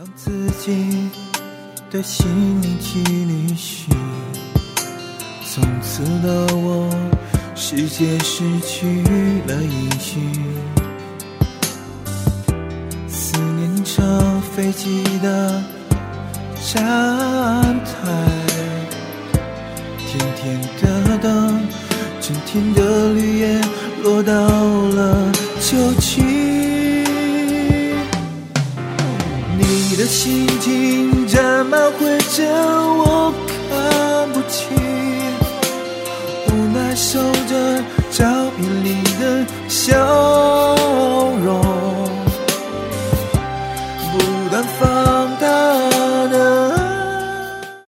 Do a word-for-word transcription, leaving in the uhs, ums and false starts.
让自己的心灵去旅行，从此的我世界失去了音讯，思念着飞机的站台，甜甜的灯，春天的绿叶落到了秋去，你的心情沾满灰尘，我看不清，无奈守着照片里的笑